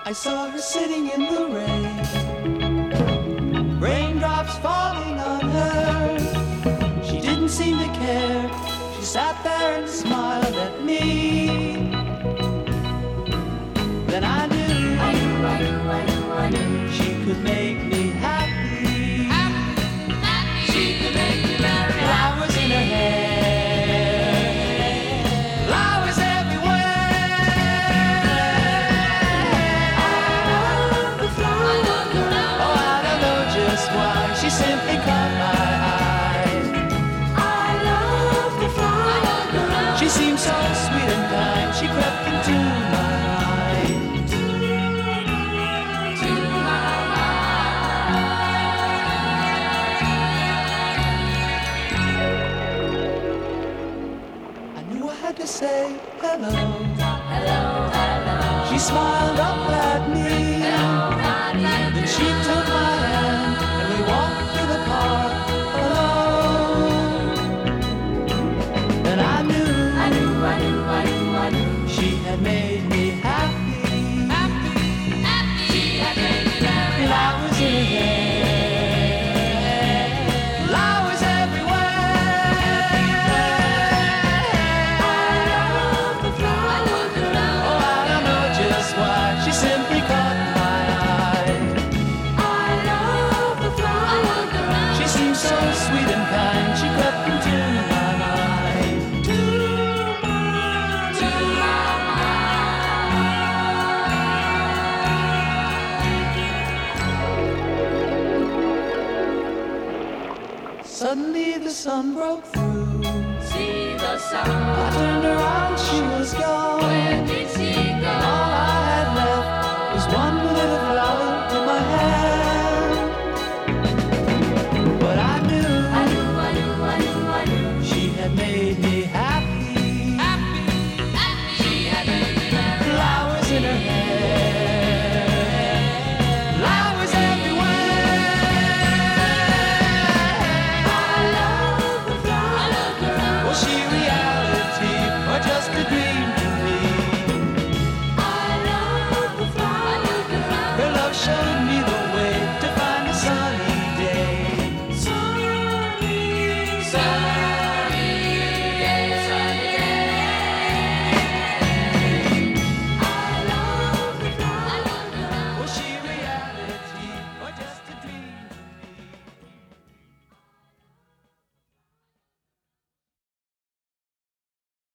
I saw her sitting in the rain, raindrops falling on her. She didn't seem to care. She sat there and smiled at me. Then I knew she could make me happy. She could make me very happy. Flowers in her hair, flowers everywhere. I love the flower girl. Oh, I don't know just why. She simply caught my eye. I love the flower girl. She seemed so sweet and kind. She crept into my mind. To say hello, hello, hello. She smiled up at me. Hello, then she took my hand and we walked through the park alone. Then I knew she had made me happy. She had made me very happy. Flowers in her hair. Suddenly the sun broke through. See the sun. I turned around, she was gone.